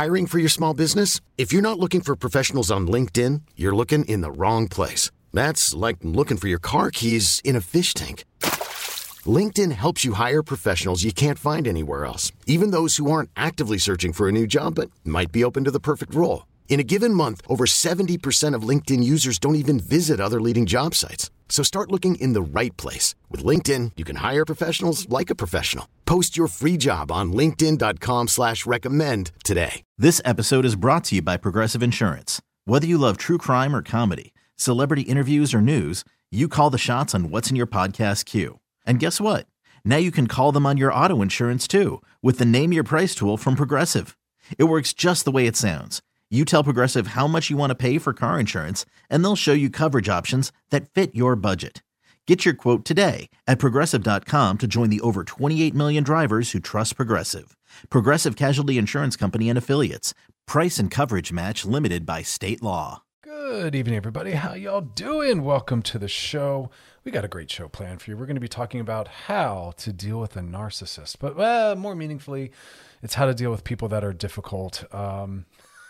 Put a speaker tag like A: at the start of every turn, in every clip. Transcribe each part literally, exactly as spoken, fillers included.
A: Hiring for your small business? If you're not looking for professionals on LinkedIn, you're looking in the wrong place. That's like looking for your car keys in a fish tank. LinkedIn helps you hire professionals you can't find anywhere else, even those who aren't actively searching for a new job but might be open to the perfect role. In a given month, over seventy percent of LinkedIn users don't even visit other leading job sites. So start looking in the right place. With LinkedIn, you can hire professionals like a professional. Post your free job on linkedin dot com slash recommend today.
B: This episode is brought to you by Progressive Insurance. Whether you love true crime or comedy, celebrity interviews or news, you call the shots on what's in your podcast queue. And guess what? Now you can call them on your auto insurance too with the Name Your Price tool from Progressive. It works just the way it sounds. You tell Progressive how much you want to pay for car insurance, and they'll show you coverage options that fit your budget. Get your quote today at progressive dot com to join the over twenty-eight million drivers who trust Progressive. Progressive Casualty Insurance Company and Affiliates. Price and coverage match limited by state law.
C: Good evening, everybody. How y'all doing? Welcome to the show. We got a great show planned for you. We're going to be talking about how to deal with a narcissist, but uh, more meaningfully, it's how to deal with people that are difficult. Um,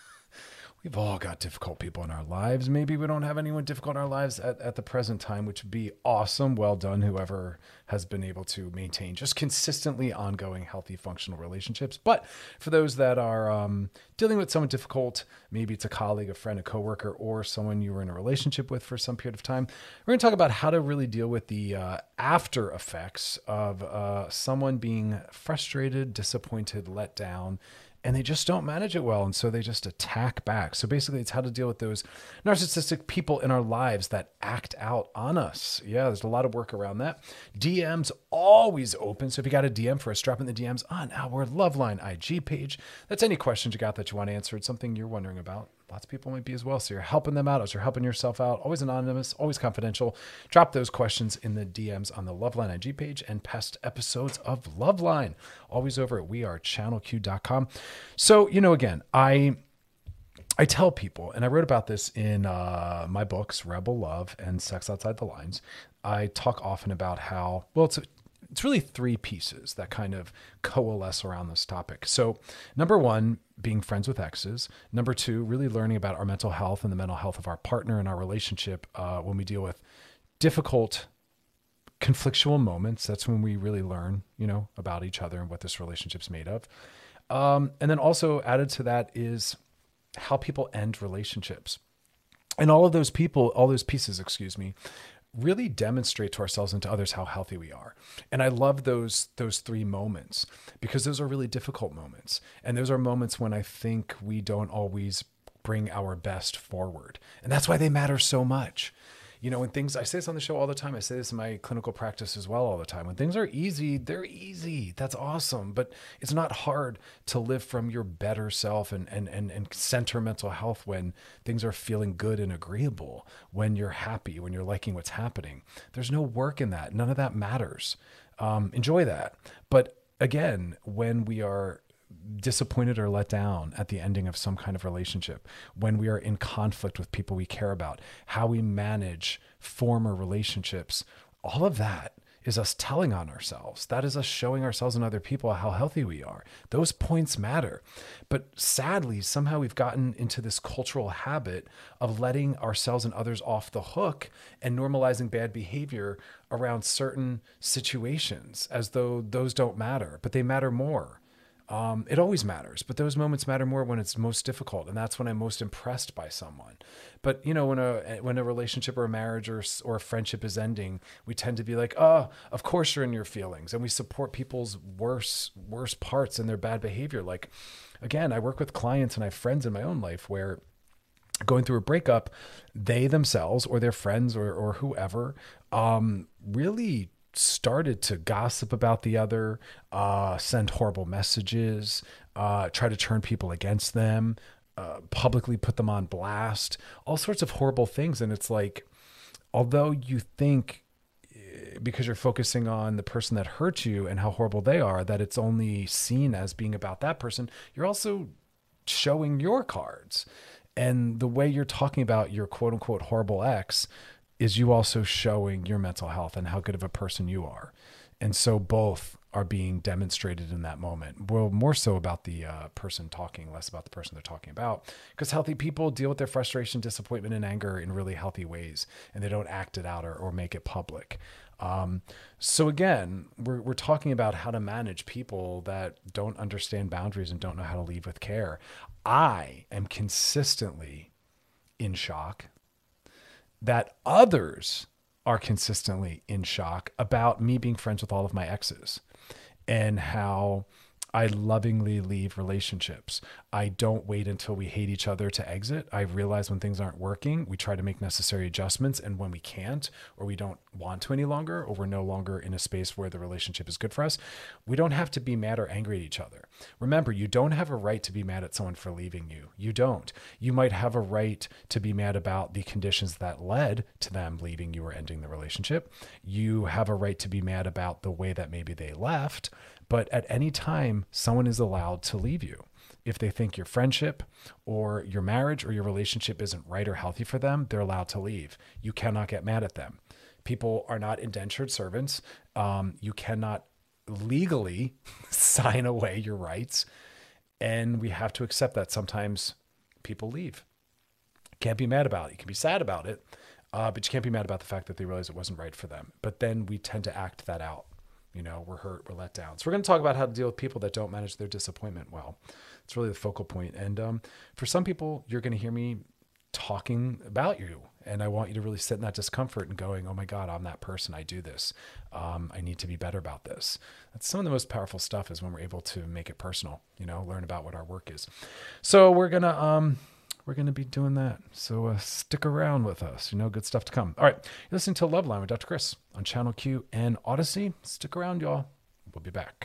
C: We've all got difficult people in our lives. Maybe we don't have anyone difficult in our lives at, at the present time, which would be awesome. Well done, whoever has been able to maintain just consistently ongoing, healthy, functional relationships. But for those that are um, dealing with someone difficult, maybe it's a colleague, a friend, a coworker, or someone you were in a relationship with for some period of time, we're going to talk about how to really deal with the uh, after effects of uh, someone being frustrated, disappointed, let down, and they just don't manage it well. And so they just attack back. So basically it's how to deal with those narcissistic people in our lives that act out on us. Yeah, there's a lot of work around that. D Ms always open. So if you got a D M for us, drop in the D Ms on our Loveline I G page. That's any questions you got that you want answered, something you're wondering about. Lots of people might be as well. So you're helping them out as you're helping yourself out. Always anonymous, always confidential. Drop those questions in the D Ms on the Loveline I G page and past episodes of Loveline. Always over at we are channel q dot com. So, you know, again, I I tell people, and I wrote about this in uh, my books, Rebel Love and Sex Outside the Lines. I talk often about how, well, it's a, It's really three pieces that kind of coalesce around this topic. So number one, being friends with exes. Number two, really learning about our mental health and the mental health of our partner and our relationship uh, when we deal with difficult, conflictual moments. That's when we really learn, you know, about each other and what this relationship's made of. Um, and then also added to that is how people end relationships. And all of those people, all those pieces, excuse me, really demonstrate to ourselves and to others how healthy we are. And I love those those three moments because those are really difficult moments. And those are moments when I think we don't always bring our best forward. And that's why they matter so much. You know, when things, I say this on the show all the time. I say this in my clinical practice as well all the time. When things are easy, they're easy. That's awesome. But it's not hard to live from your better self and, and, and, and center mental health when things are feeling good and agreeable, when you're happy, when you're liking what's happening. There's no work in that. None of that matters. Um, enjoy that. But again, when we are disappointed or let down at the ending of some kind of relationship, when we are in conflict with people we care about, how we manage former relationships, all of that is us telling on ourselves. That is us showing ourselves and other people how healthy we are. Those points matter. But sadly, somehow we've gotten into this cultural habit of letting ourselves and others off the hook and normalizing bad behavior around certain situations as though those don't matter, but they matter more. Um, it always matters, but those moments matter more when it's most difficult. And that's when I'm most impressed by someone. But, you know, when a, when a relationship or a marriage or, or a friendship is ending, we tend to be like, oh, of course you're in your feelings. And we support people's worst, worst parts and their bad behavior. Like, again, I work with clients and I have friends in my own life where going through a breakup, they themselves or their friends or, or whoever, um, really started to gossip about the other, uh, send horrible messages, uh, try to turn people against them, uh, publicly put them on blast, all sorts of horrible things. And it's like, although you think because you're focusing on the person that hurt you and how horrible they are, that it's only seen as being about that person, you're also showing your cards. And the way you're talking about your quote unquote horrible ex is you also showing your mental health and how good of a person you are. And so both are being demonstrated in that moment. Well, more so about the uh, person talking, less about the person they're talking about. Because healthy people deal with their frustration, disappointment, and anger in really healthy ways, and they don't act it out or, or make it public. Um, so again, we're, we're talking about how to manage people that don't understand boundaries and don't know how to leave with care. I am consistently in shock that others are consistently in shock about me being friends with all of my exes and how I lovingly leave relationships. I don't wait until we hate each other to exit. I realize when things aren't working, we try to make necessary adjustments. And when we can't, or we don't want to any longer, or we're no longer in a space where the relationship is good for us, we don't have to be mad or angry at each other. Remember, you don't have a right to be mad at someone for leaving you. You don't. You might have a right to be mad about the conditions that led to them leaving you or ending the relationship. You have a right to be mad about the way that maybe they left. But at any time, someone is allowed to leave you. If they think your friendship or your marriage or your relationship isn't right or healthy for them, they're allowed to leave. You cannot get mad at them. People are not indentured servants. Um, you cannot legally sign away your rights. And we have to accept that sometimes people leave. Can't be mad about it. You can be sad about it, uh, but you can't be mad about the fact that they realize it wasn't right for them. But then we tend to act that out. You know, we're hurt, we're let down. So we're going to talk about how to deal with people that don't manage their disappointment well. It's really the focal point. And um, for some people, you're going to hear me talking about you. And I want you to really sit in that discomfort and going, oh my God, I'm that person. I do this. Um, I need to be better about this. That's some of the most powerful stuff is when we're able to make it personal, you know, learn about what our work is. So we're going to, um, we're going to be doing that. So uh, stick around with us. You know, good stuff to come. All right. You're listening to Loveline with Doctor Chris on Channel Q and Odyssey. Stick around, y'all. We'll be back.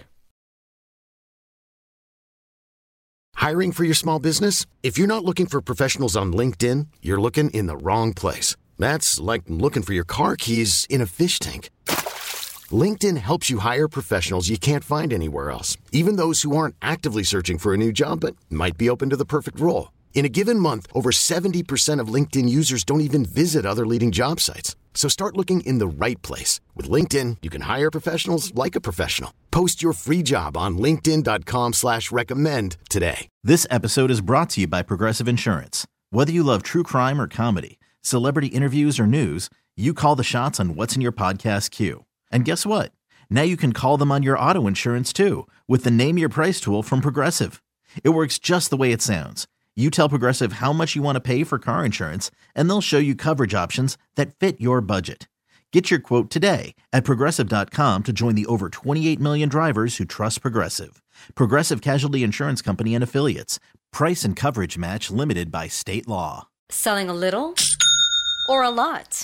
A: Hiring for your small business? If you're not looking for professionals on LinkedIn, you're looking in the wrong place. That's like looking for your car keys in a fish tank. LinkedIn helps you hire professionals you can't find anywhere else, even those who aren't actively searching for a new job but might be open to the perfect role. In a given month, over seventy percent of LinkedIn users don't even visit other leading job sites. So start looking in the right place. With LinkedIn, you can hire professionals like a professional. Post your free job on linkedin dot com slash recommend today.
B: This episode is brought to you by Progressive Insurance. Whether you love true crime or comedy, celebrity interviews or news, you call the shots on what's in your podcast queue. And guess what? Now you can call them on your auto insurance too with the Name Your Price tool from Progressive. It works just the way it sounds. You tell Progressive how much you want to pay for car insurance, and they'll show you coverage options that fit your budget. Get your quote today at progressive dot com to join the over twenty-eight million drivers who trust Progressive. Progressive Casualty Insurance Company and Affiliates. Price and coverage match limited by state law.
D: Selling a little or a lot?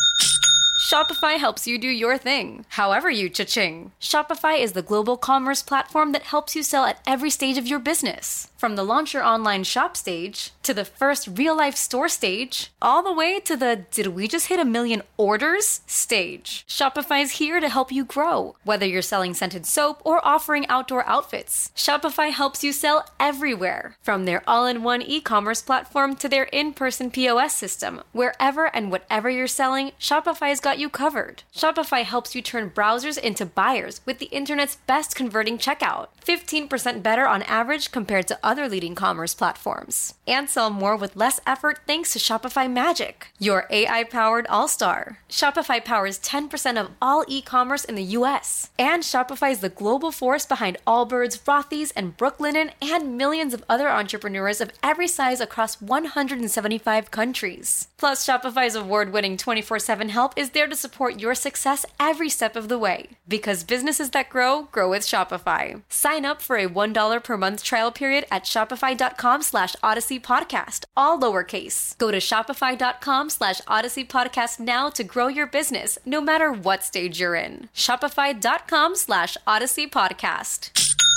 D: Shopify helps you do your thing, however you cha-ching. Shopify is the global commerce platform that helps you sell at every stage of your business. From the launch your online shop stage, to the first real-life store stage, all the way to the did we just hit a million orders stage. Shopify's here to help you grow. Whether you're selling scented soap or offering outdoor outfits, Shopify helps you sell everywhere. From their all-in-one e-commerce platform to their in-person P O S system, wherever and whatever you're selling, Shopify's got you covered. Shopify helps you turn browsers into buyers with the internet's best converting checkout. fifteen percent better on average compared to other leading commerce platforms. And sell more with less effort thanks to Shopify Magic, your A I-powered all-star. Shopify powers ten percent of all e-commerce in the U S. And Shopify is the global force behind Allbirds, Rothy's, and Brooklinen, and millions of other entrepreneurs of every size across one hundred seventy-five countries. Plus, Shopify's award-winning twenty-four seven help is there to support your success every step of the way. Because businesses that grow, grow with Shopify. Sign up for a one dollar per month trial period at shopify.com slash Odyssey Podcast, all lowercase. Go to shopify.com slash Odyssey Podcast now to grow your business, no matter what stage you're in. Shopify.com slash Odyssey Podcast.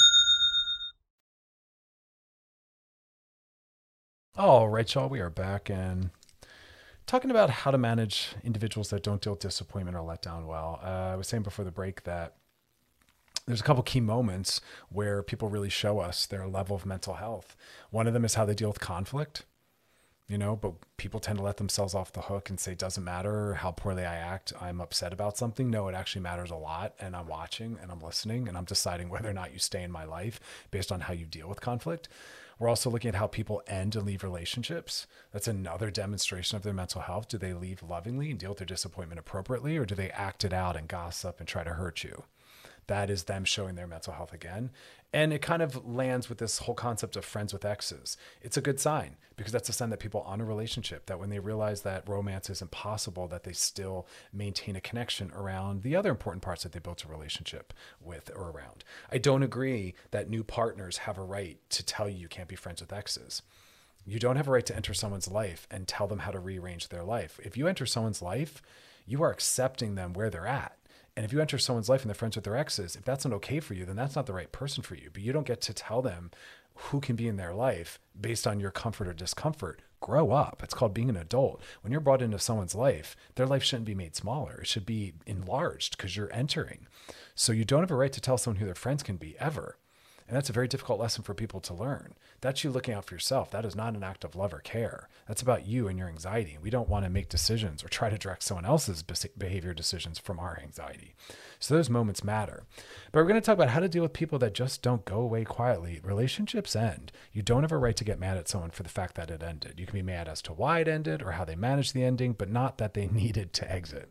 C: All right, y'all, we are back and talking about how to manage individuals that don't deal with disappointment or let down well. Uh, I was saying before the break that there's a couple key moments where people really show us their level of mental health. One of them is how they deal with conflict. you know, but people tend to let themselves off the hook and say, it doesn't matter how poorly I act, I'm upset about something. No, it actually matters a lot. And I'm watching and I'm listening and I'm deciding whether or not you stay in my life based on how you deal with conflict. We're also looking at how people end and leave relationships. That's another demonstration of their mental health. Do they leave lovingly and deal with their disappointment appropriately, or do they act it out and gossip and try to hurt you? That is them showing their mental health again. And it kind of lands with this whole concept of friends with exes. It's a good sign, because that's a sign that people honor a relationship, that when they realize that romance isn't possible, that they still maintain a connection around the other important parts that they built a relationship with or around. I don't agree that new partners have a right to tell you you can't be friends with exes. You don't have a right to enter someone's life and tell them how to rearrange their life. If you enter someone's life, you are accepting them where they're at. And if you enter someone's life and they're friends with their exes, if that's not okay for you, then that's not the right person for you. But you don't get to tell them who can be in their life based on your comfort or discomfort. Grow up. It's called being an adult. When you're brought into someone's life, their life shouldn't be made smaller. It should be enlarged because you're entering. So you don't have a right to tell someone who their friends can be ever. And that's a very difficult lesson for people to learn. That's you looking out for yourself. That is not an act of love or care. That's about you and your anxiety. We don't want to make decisions or try to direct someone else's behavior decisions from our anxiety. So those moments matter. But we're going to talk about how to deal with people that just don't go away quietly. Relationships end. You don't have a right to get mad at someone for the fact that it ended. You can be mad as to why it ended or how they managed the ending, but not that they needed to exit.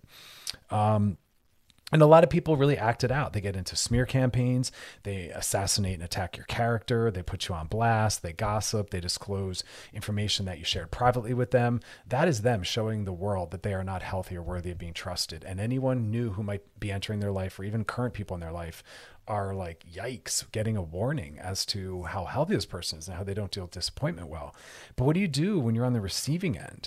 C: Um, And a lot of people really act it out. They get into smear campaigns. They assassinate and attack your character. They put you on blast. They gossip. They disclose information that you shared privately with them. That is them showing the world that they are not healthy or worthy of being trusted. And anyone new who might be entering their life, or even current people in their life, are like, yikes, getting a warning as to how healthy this person is and how they don't deal with disappointment well. But what do you do when you're on the receiving end?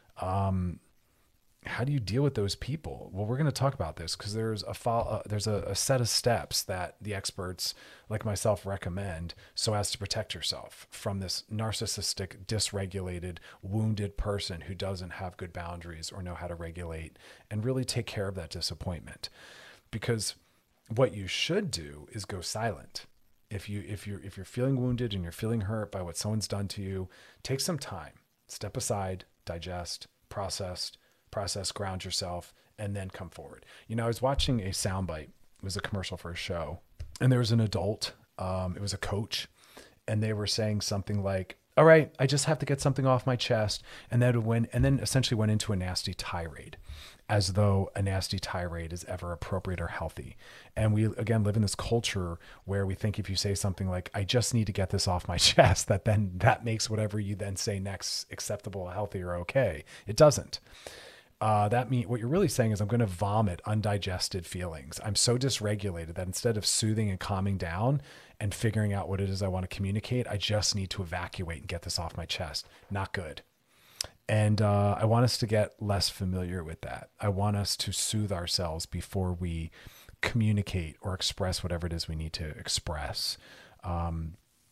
C: Um, How do you deal with those people? Well, we're going to talk about this because there's a fo- uh, there's a, a set of steps that the experts like myself recommend so as to protect yourself from this narcissistic, dysregulated, wounded person who doesn't have good boundaries or know how to regulate and really take care of that disappointment. Because what you should do is go silent. If you if you're if you're feeling wounded and you're feeling hurt by what someone's done to you, take some time, step aside, digest, process. process, ground yourself, and then come forward. You know, I was watching a soundbite. It was a commercial for a show, and there was an adult. Um, it was a coach, and they were saying something like, all right, I just have to get something off my chest. And then went, and then essentially went into a nasty tirade, as though a nasty tirade is ever appropriate or healthy. And we, again, live in this culture where we think if you say something like, I just need to get this off my chest, that then that makes whatever you then say next acceptable, healthy, or okay. It doesn't. Uh, that mean what you're really saying is I'm going to vomit undigested feelings. I'm so dysregulated that instead of soothing and calming down and figuring out what it is I want to communicate, I just need to evacuate and get this off my chest. Not good. And uh, I want us to get less familiar with that. I want us to soothe ourselves before we communicate or express whatever it is we need to express. Um,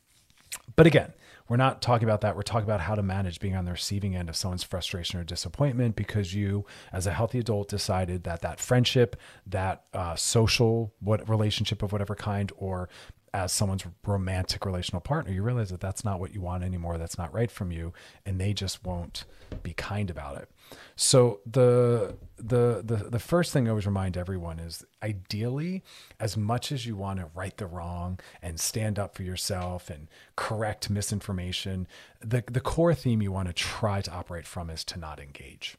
C: but again, we're not talking about that. We're talking about how to manage being on the receiving end of someone's frustration or disappointment because you, as a healthy adult, decided that that friendship, that uh, social what relationship of whatever kind, or as someone's romantic relational partner, you realize that that's not what you want anymore. That's not right from you. And they just won't be kind about it. So the, the, the, the first thing I always remind everyone is ideally, as much as you want to right the wrong and stand up for yourself and correct misinformation, the, the core theme you want to try to operate from is to not engage.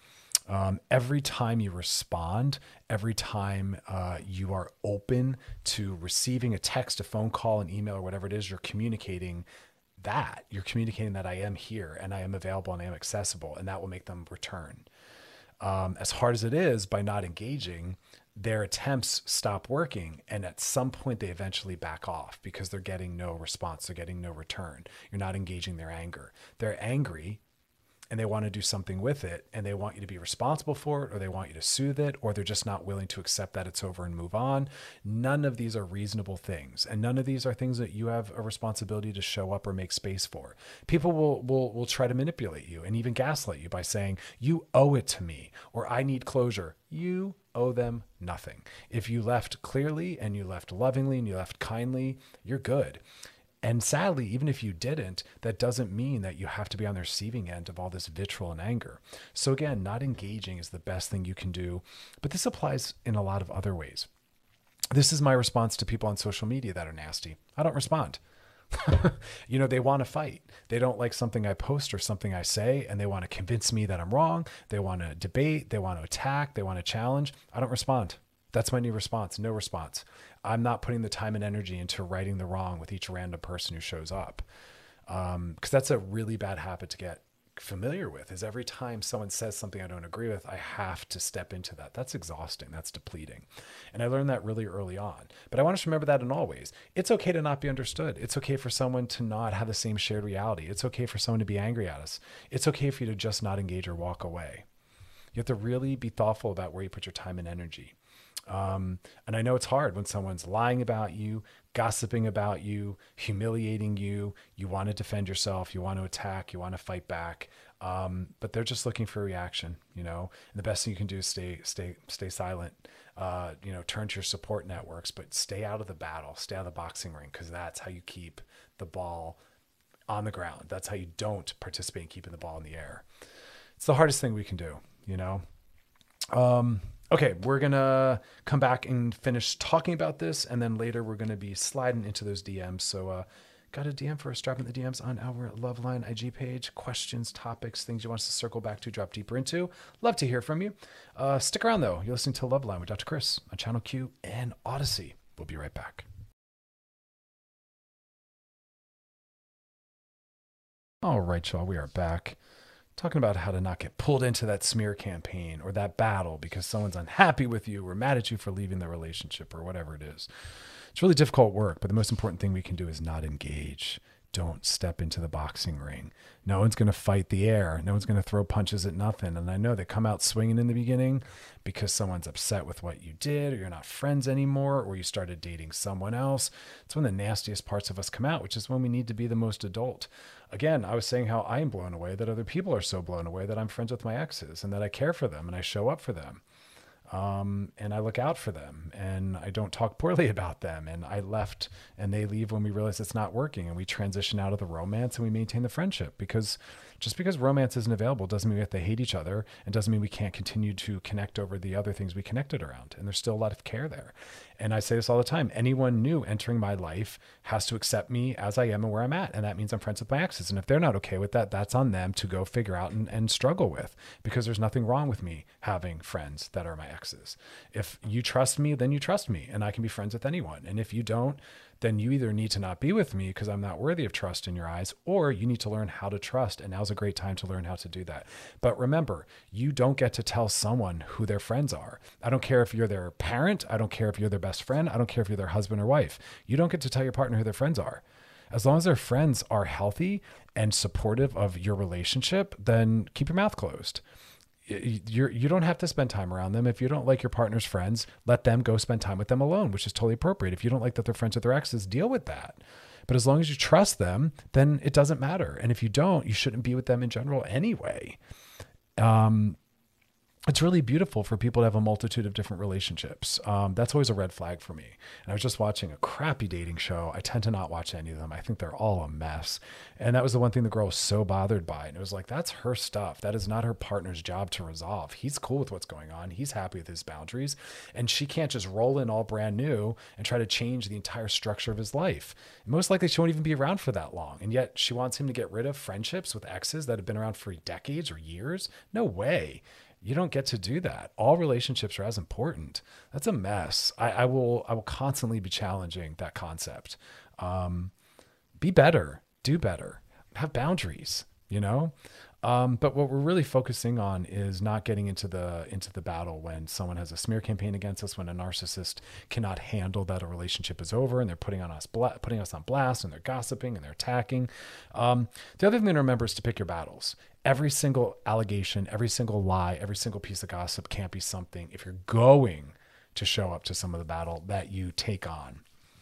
C: Um, every time you respond, every time uh, you are open to receiving a text, a phone call, an email, or whatever it is, you're communicating that. You're communicating that I am here and I am available and I am accessible, and that will make them return. Um, as hard as it is, by not engaging, their attempts stop working. And at some point, they eventually back off because they're getting no response. They're getting no return. You're not engaging their anger. They're angry, and they want to do something with it, and they want you to be responsible for it, or they want you to soothe it, or they're just not willing to accept that it's over and move on. None of these are reasonable things, and none of these are things that you have a responsibility to show up or make space for. People will will will try to manipulate you and even gaslight you by saying, you owe it to me, or I need closure. You owe them nothing. If you left clearly and you left lovingly and you left kindly, you're good. And sadly, even if you didn't, that doesn't mean that you have to be on the receiving end of all this vitriol and anger. So again, not engaging is the best thing you can do, but this applies in a lot of other ways. This is my response to people on social media that are nasty. I don't respond. You know, they want to fight. They don't like something I post or something I say, and they want to convince me that I'm wrong. They want to debate. They want to attack. They want to challenge. I don't respond. That's my new response. No response. I'm not putting the time and energy into righting the wrong with each random person who shows up. Um, because that's a really bad habit to get familiar with, is every time someone says something I don't agree with, I have to step into that. That's exhausting. That's depleting. And I learned that really early on. But I want us to remember that in all ways. It's okay to not be understood. It's okay for someone to not have the same shared reality. It's okay for someone to be angry at us. It's okay for you to just not engage or walk away. You have to really be thoughtful about where you put your time and energy. Um, and I know it's hard when someone's lying about you, gossiping about you, humiliating you. You want to defend yourself. You want to attack. You want to fight back. Um, but they're just looking for a reaction, you know, and the best thing you can do is stay, stay, stay silent, uh, you know, turn to your support networks, but stay out of the battle, stay out of the boxing ring. Cause that's how you keep the ball on the ground. That's how you don't participate in keeping the ball in the air. It's the hardest thing we can do, you know? Um, Okay, we're going to come back and finish talking about this, and then later we're going to be sliding into those D Ms. So uh, got a D M for us, dropping the D Ms on our Loveline I G page. Questions, topics, things you want us to circle back to, drop deeper into. Love to hear from you. Uh, stick around, though. You're listening to Loveline with Doctor Chris on Channel Q and Odyssey. We'll be right back. All right, y'all, we are back. Talking about how to not get pulled into that smear campaign or that battle because someone's unhappy with you or mad at you for leaving the relationship or whatever it is. It's really difficult work, but the most important thing we can do is not engage. Don't step into the boxing ring. No one's going to fight the air. No one's going to throw punches at nothing. And I know they come out swinging in the beginning because someone's upset with what you did, or you're not friends anymore, or you started dating someone else. It's when the nastiest parts of us come out, which is when we need to be the most adult. Again, I was saying how I am blown away that other people are so blown away that I'm friends with my exes and that I care for them and I show up for them. Um, and I look out for them and I don't talk poorly about them. And I left and they leave when we realize it's not working, and we transition out of the romance and we maintain the friendship, because just because romance isn't available doesn't mean we have to hate each other, and doesn't mean we can't continue to connect over the other things we connected around. And there's still a lot of care there. And I say this all the time. Anyone new entering my life has to accept me as I am and where I'm at. And that means I'm friends with my exes. And if they're not okay with that, that's on them to go figure out and, and struggle with, because there's nothing wrong with me having friends that are my exes. If you trust me, then you trust me, and I can be friends with anyone. And if you don't, then you either need to not be with me because I'm not worthy of trust in your eyes, or you need to learn how to trust. And now's a great time to learn how to do that. But remember, you don't get to tell someone who their friends are. I don't care if you're their parent. I don't care if you're their best friend. I don't care if you're their husband or wife. You don't get to tell your partner who their friends are. As long as their friends are healthy and supportive of your relationship, then keep your mouth closed. You're, you don't have to spend time around them. If you don't like your partner's friends, let them go spend time with them alone, which is totally appropriate. If you don't like that they're friends with their exes, deal with that. But as long as you trust them, then it doesn't matter. And if you don't, you shouldn't be with them in general anyway. Um, It's really beautiful for people to have a multitude of different relationships. Um, that's always a red flag for me. And I was just watching a crappy dating show. I tend to not watch any of them. I think they're all a mess. And that was the one thing the girl was so bothered by. And it was like, that's her stuff. That is not her partner's job to resolve. He's cool with what's going on. He's happy with his boundaries. And she can't just roll in all brand new and try to change the entire structure of his life. And most likely she won't even be around for that long. And yet she wants him to get rid of friendships with exes that have been around for decades or years. No way. You don't get to do that. All relationships are as important. That's a mess. I, I will I will constantly be challenging that concept. Um, be better. Do better. Have boundaries, you know? Um, but what we're really focusing on is not getting into the into the battle when someone has a smear campaign against us, when a narcissist cannot handle that a relationship is over and they're putting on us bla- putting us on blast, and they're gossiping and they're attacking. Um, the other thing to remember is to pick your battles. Every single allegation, every single lie, every single piece of gossip can't be something, if you're going to show up to some of the battle, that you take on.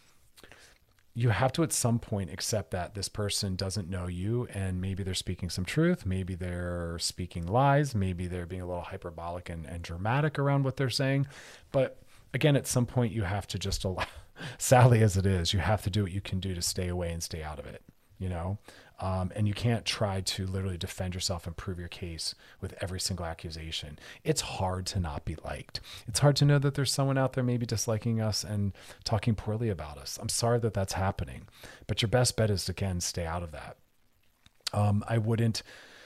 C: You have to at some point accept that this person doesn't know you, and maybe they're speaking some truth. Maybe they're speaking lies. Maybe they're being a little hyperbolic and, and dramatic around what they're saying. But again, at some point you have to just allow, sadly as it is, you have to do what you can do to stay away and stay out of it, you know? Um, and you can't try to literally defend yourself and prove your case with every single accusation. It's hard to not be liked. It's hard to know that there's someone out there maybe disliking us and talking poorly about us. I'm sorry that that's happening, but your best bet is to, again, stay out of that. Um, I wouldn't,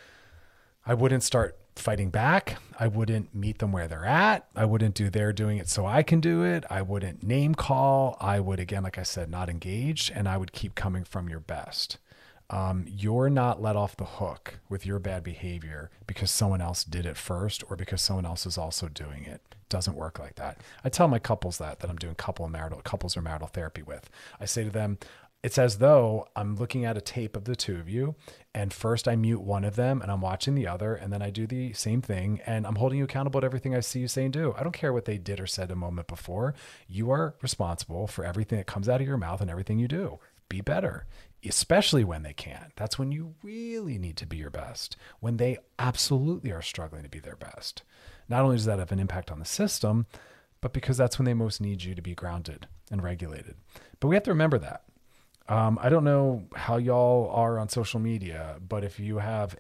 C: I wouldn't start fighting back. I wouldn't meet them where they're at. I wouldn't do they're doing it so I can do it. I wouldn't name call. I would, again, like I said, not engage, and I would keep coming from your best. Um, you're not let off the hook with your bad behavior because someone else did it first or because someone else is also doing it. It doesn't work like that. I tell my couples that, that I'm doing couple and marital, couples or marital therapy with. I say to them, it's as though I'm looking at a tape of the two of you, and first I mute one of them and I'm watching the other, and then I do the same thing, and I'm holding you accountable to everything I see you say and do. I don't care what they did or said a moment before. You are responsible for everything that comes out of your mouth and everything you do. Be better, especially when they can't. That's when you really need to be your best, when they absolutely are struggling to be their best. Not only does that have an impact on the system, but because that's when they most need you to be grounded and regulated. But we have to remember that. Um, I don't know how y'all are on social media, but if you have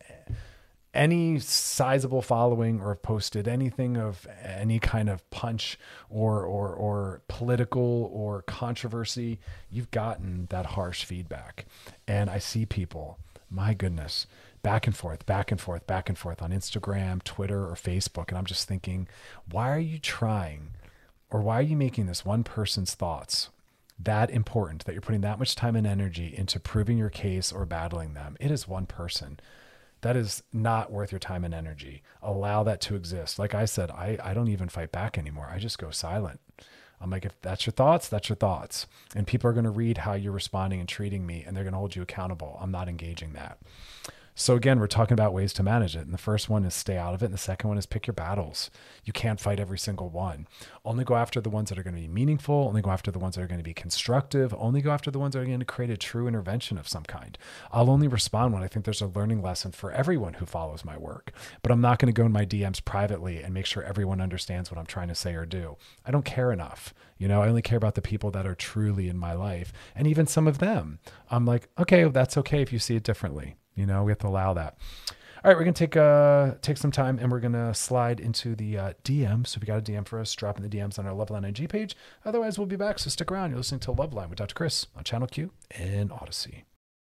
C: any sizable following or have posted anything of any kind of punch or, or, or political or controversy, you've gotten that harsh feedback. And I see people, my goodness, back and forth, back and forth, back and forth on Instagram, Twitter, or Facebook. And I'm just thinking, why are you trying, or why are you making this one person's thoughts that important, that you're putting that much time and energy into proving your case or battling them? It is one person. That is not worth your time and energy. Allow that to exist. Like I said, I, I don't even fight back anymore. I just go silent. I'm like, if that's your thoughts, that's your thoughts. And people are going to read how you're responding and treating me, and they're going to hold you accountable. I'm not engaging that. So again, we're talking about ways to manage it. And the first one is stay out of it. And the second one is pick your battles. You can't fight every single one. Only go after the ones that are going to be meaningful. Only go after the ones that are going to be constructive. Only go after the ones that are going to create a true intervention of some kind. I'll only respond when I think there's a learning lesson for everyone who follows my work. But I'm not going to go in my D Ms privately and make sure everyone understands what I'm trying to say or do. I don't care enough. You know, I only care about the people that are truly in my life. And even some of them, I'm like, okay, that's okay if you see it differently. You know, we have to allow that. All right, we're going to take uh, take some time and we're going to slide into the uh, D Ms. So if you got a D M for us, drop in the D Ms on our Loveline I G page. Otherwise, we'll be back. So stick around. You're listening to Loveline with Doctor Chris on Channel Q and Odyssey.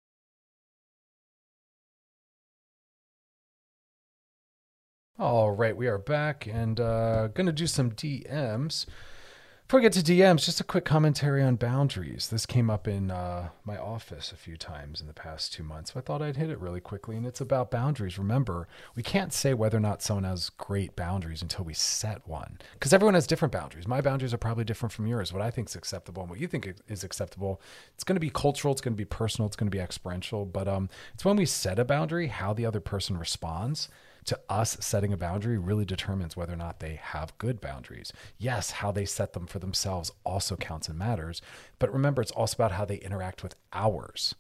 C: All right, we are back and uh, going to do some D Ms. Before we get to D Ms, just a quick commentary on boundaries. This came up in uh, my office a few times in the past two months, so I thought I'd hit it really quickly, and it's about boundaries. Remember, we can't say whether or not someone has great boundaries until we set one, because everyone has different boundaries. My boundaries are probably different from yours. What I think is acceptable and what you think is acceptable, it's going to be cultural, it's going to be personal, it's going to be experiential, but um, it's when we set a boundary, how the other person responds to us setting a boundary really determines whether or not they have good boundaries. Yes, how they set them for themselves also counts and matters, but remember, it's also about how they interact with ours.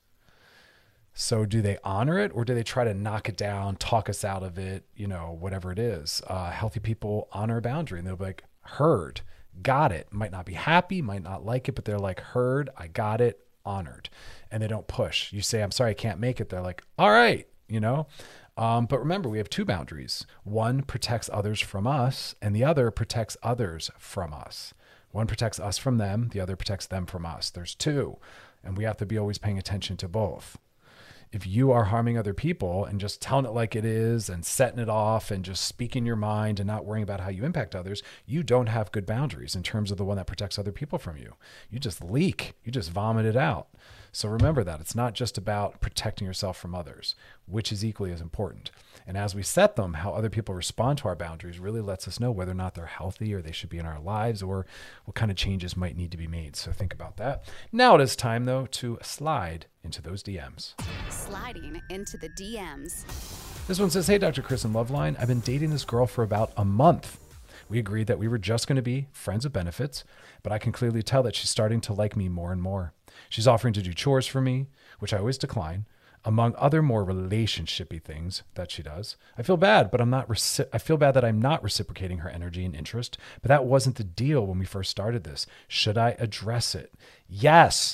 C: So do they honor it, or do they try to knock it down, talk us out of it, you know, whatever it is? Uh, healthy people honor a boundary and they'll be like, heard, got it. Might not be happy, might not like it, but they're like, heard, I got it, honored. And they don't push. You say, I'm sorry, I can't make it. They're like, all right, you know? Um, but remember, we have two boundaries. One protects others from us, and the other protects others from us. One protects us from them, the other protects them from us. There's two, and we have to be always paying attention to both. If you are harming other people and just telling it like it is and setting it off and just speaking your mind and not worrying about how you impact others, you don't have good boundaries in terms of the one that protects other people from you. You just leak, you just vomit it out. So remember that it's not just about protecting yourself from others, which is equally as important. And as we set them, how other people respond to our boundaries really lets us know whether or not they're healthy or they should be in our lives or what kind of changes might need to be made. So think about that. Now it is time, though, to slide into those D Ms.
E: Sliding into the D Ms.
C: This one says, hey, Doctor Chris and Loveline, I've been dating this girl for about a month. We agreed that we were just going to be friends with benefits, but I can clearly tell that she's starting to like me more and more. She's offering to do chores for me, which I always decline. among other more relationshipy things that she does. I feel bad, but I'm not, reci- I feel bad that I'm not reciprocating her energy and interest, but that wasn't the deal when we first started this. Should I address it? Yes.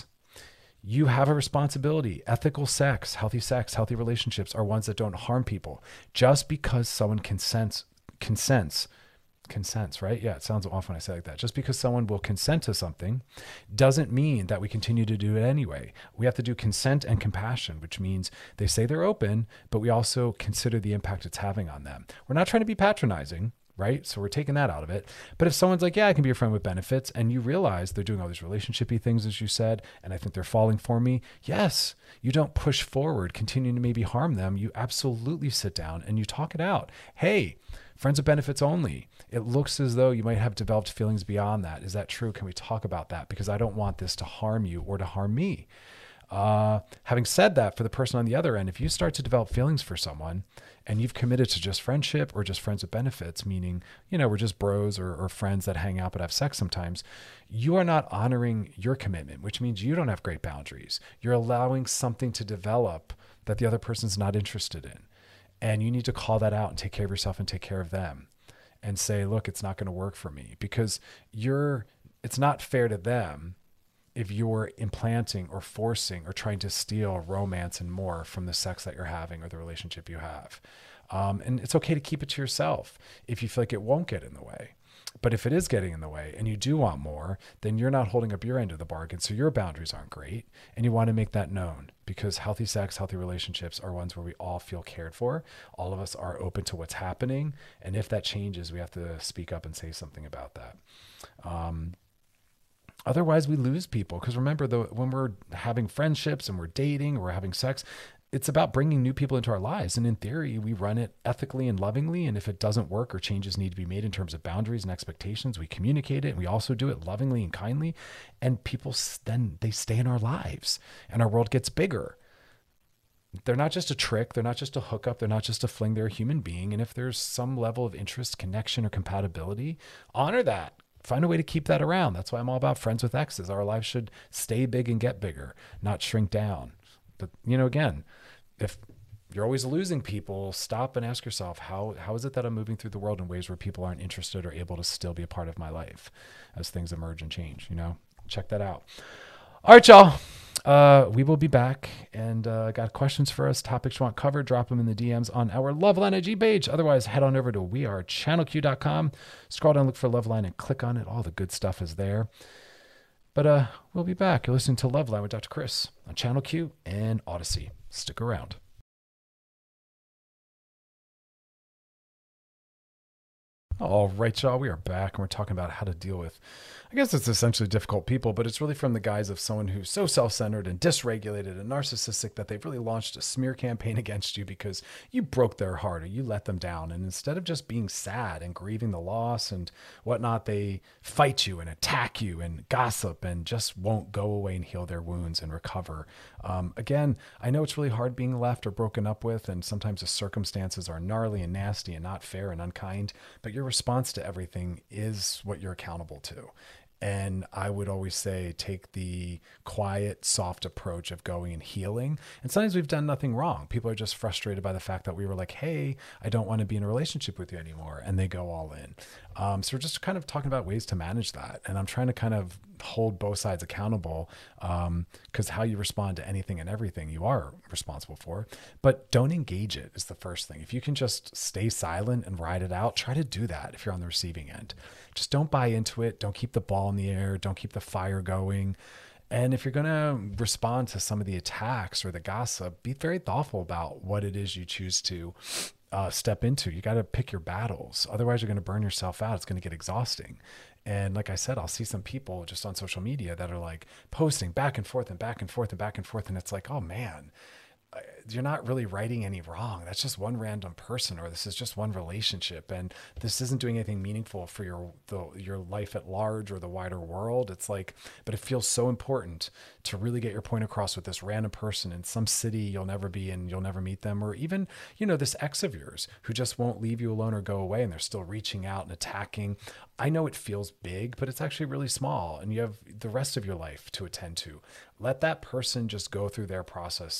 C: You have a responsibility. Ethical sex, healthy sex, healthy relationships are ones that don't harm people. Just because someone consents, consents, consents, right? Yeah, it sounds off when I say it like that. Just because someone will consent to something doesn't mean that we continue to do it anyway. We have to do consent and compassion, which means they say they're open, but we also consider the impact it's having on them. We're not trying to be patronizing, right? So we're taking that out of it. But if someone's like, yeah, I can be your friend with benefits, and you realize they're doing all these relationshipy things, as you said, and I think they're falling for me. Yes, you don't push forward, continuing to maybe harm them. You absolutely sit down and you talk it out. Hey, friends with benefits only. It looks as though you might have developed feelings beyond that. Is that true? Can we talk about that? Because I don't want this to harm you or to harm me. Uh, having said that, for the person on the other end, if you start to develop feelings for someone and you've committed to just friendship or just friends with benefits, meaning, you know, we're just bros or, or friends that hang out but have sex sometimes, you are not honoring your commitment, which means you don't have great boundaries. You're allowing something to develop that the other person's not interested in. And you need to call that out and take care of yourself and take care of them and say, look, it's not going to work for me, because you're, it's not fair to them if you're implanting or forcing or trying to steal romance and more from the sex that you're having or the relationship you have. Um, and it's okay to keep it to yourself if you feel like it won't get in the way. But if it is getting in the way and you do want more, then you're not holding up your end of the bargain. So your boundaries aren't great. And you want to make that known, because healthy sex, healthy relationships are ones where we all feel cared for. All of us are open to what's happening. And if that changes, we have to speak up and say something about that. Um, Otherwise, we lose people. Because remember, though, when we're having friendships and we're dating or we're having sex, it's about bringing new people into our lives. And in theory, we run it ethically and lovingly. And if it doesn't work or changes need to be made in terms of boundaries and expectations, we communicate it. And we also do it lovingly and kindly. And people then they stay in our lives and our world gets bigger. They're not just a trick. They're not just a hookup. They're not just a fling. They're a human being. And if there's some level of interest, connection, or compatibility, honor that. Find a way to keep that around. That's why I'm all about friends with exes. Our lives should stay big and get bigger, not shrink down. But, you know, again, if you're always losing people, stop and ask yourself, how how is it that I'm moving through the world in ways where people aren't interested or able to still be a part of my life as things emerge and change, you know? Check that out. All right, y'all. Uh, we will be back, and uh, got questions for us, topics you want covered, drop them in the D Ms on our Loveline I G page. Otherwise, head on over to we are channel q dot com, scroll down, look for Loveline, and click on it. All the good stuff is there. But uh, we'll be back. You're listening to Loveline with Doctor Chris on Channel Q and Odyssey. Stick around. All right, y'all, we are back, and we're talking about how to deal with, I guess it's essentially difficult people, but it's really from the guise of someone who's so self-centered and dysregulated and narcissistic that they've really launched a smear campaign against you because you broke their heart or you let them down. And instead of just being sad and grieving the loss and whatnot, they fight you and attack you and gossip and just won't go away and heal their wounds and recover. Um, again, I know it's really hard being left or broken up with, and sometimes the circumstances are gnarly and nasty and not fair and unkind, but your response to everything is what you're accountable to. And I would always say, take the quiet, soft approach of going and healing. And sometimes we've done nothing wrong. People are just frustrated by the fact that we were like, hey, I don't want to be in a relationship with you anymore. And they go all in. Um, so we're just kind of talking about ways to manage that. And I'm trying to kind of hold both sides accountable, um, because how you respond to anything and everything you are responsible for. But don't engage it is the first thing. If you can just stay silent and ride it out, try to do that if you're on the receiving end. Just don't buy into it. Don't keep the ball in the air. Don't keep the fire going. And if you're going to respond to some of the attacks or the gossip, be very thoughtful about what it is you choose to uh, step into. You got to pick your battles. Otherwise, you're going to burn yourself out. It's going to get exhausting. And like I said, I'll see some people just on social media that are like posting back and forth and back and forth and back and forth. And it's like, oh man, you're not really righting any wrong. That's just one random person, or this is just one relationship. And this isn't doing anything meaningful for your, the, your life at large or the wider world. It's like, but it feels so important to really get your point across with this random person in some city you'll never be in, you'll never meet them. Or even, you know, this ex of yours who just won't leave you alone or go away, and they're still reaching out and attacking. I know it feels big, but it's actually really small, and you have the rest of your life to attend to. Let that person just go through their process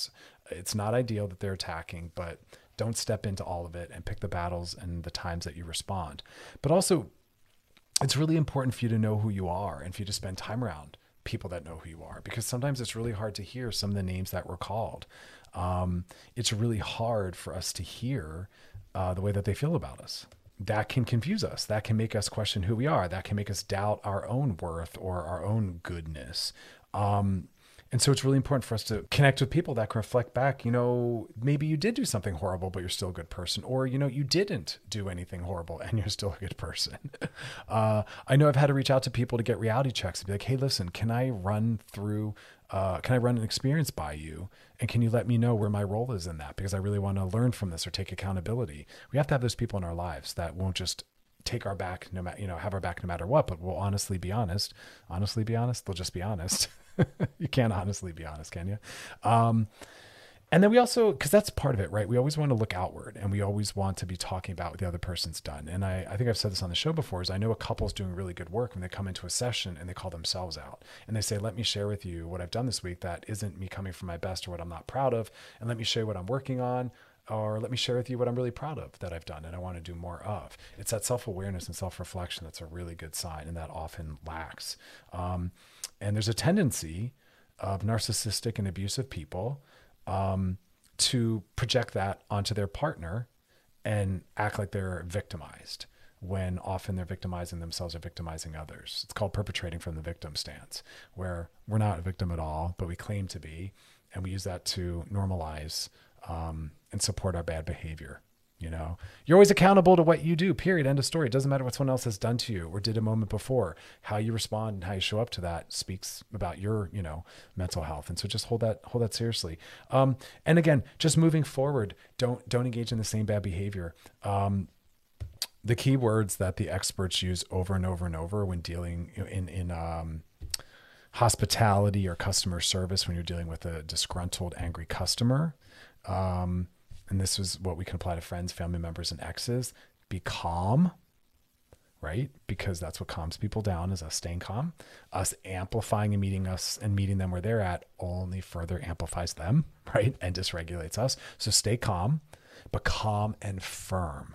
C: It's not ideal that they're attacking, but don't step into all of it and pick the battles and the times that you respond. But also, it's really important for you to know who you are and for you to spend time around people that know who you are, because sometimes it's really hard to hear some of the names that were called. Um, it's really hard for us to hear uh, the way that they feel about us. That can confuse us. That can make us question who we are. That can make us doubt our own worth or our own goodness. Um, And so it's really important for us to connect with people that can reflect back, you know, maybe you did do something horrible, but you're still a good person. Or, you know, you didn't do anything horrible and you're still a good person. uh, I know I've had to reach out to people to get reality checks and be like, hey, listen, can I run through, uh, can I run an experience by you? And can you let me know where my role is in that? Because I really want to learn from this or take accountability. We have to have those people in our lives that won't just take our back, no matter, you know, have our back no matter what, but we'll honestly be honest, honestly be honest. They'll just be honest. You can't honestly be honest, can you? Um, and then we also, because that's part of it, right? We always want to look outward and we always want to be talking about what the other person's done. And I, I think I've said this on the show before, is I know a couple's doing really good work when they come into a session and they call themselves out and they say, let me share with you what I've done this week that isn't me coming from my best or what I'm not proud of. And let me show you what I'm working on. Or let me share with you what I'm really proud of that I've done and I want to do more of. It's that self-awareness and self-reflection that's a really good sign, and that often lacks. Um, and there's a tendency of narcissistic and abusive people um, to project that onto their partner and act like they're victimized, when often they're victimizing themselves or victimizing others. It's called perpetrating from the victim stance, where we're not a victim at all, but we claim to be, and we use that to normalize um, and support our bad behavior. You know, you're always accountable to what you do, period. End of story. It doesn't matter what someone else has done to you or did a moment before. How you respond and how you show up to that speaks about your, you know, mental health. And so just hold that, hold that seriously. Um, and again, just moving forward, don't, don't engage in the same bad behavior. Um, the key words that the experts use over and over and over when dealing in, in, um, hospitality or customer service, when you're dealing with a disgruntled, angry customer, um, and this is what we can apply to friends, family members, and exes. Be calm, right? Because that's what calms people down, is us staying calm. Us amplifying and meeting us and meeting them where they're at only further amplifies them, right? And dysregulates us. So stay calm, but calm and firm.